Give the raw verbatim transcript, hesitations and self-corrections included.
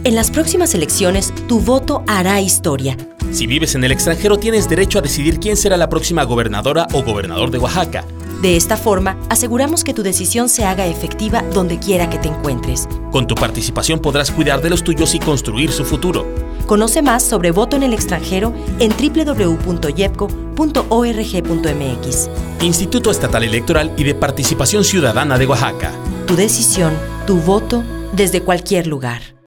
En las próximas elecciones, tu voto hará historia. Si vives en el extranjero, tienes derecho a decidir quién será la próxima gobernadora o gobernador de Oaxaca. De esta forma, aseguramos que tu decisión se haga efectiva donde quiera que te encuentres. Con tu participación podrás cuidar de los tuyos y construir su futuro. Conoce más sobre voto en el extranjero en doble u doble u doble u punto yepco punto org punto m x. Instituto Estatal Electoral y de Participación Ciudadana de Oaxaca. Tu decisión, tu voto, desde cualquier lugar.